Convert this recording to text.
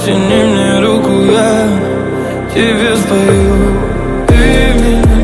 Протяни мне руку, я тебе спою. Ты меня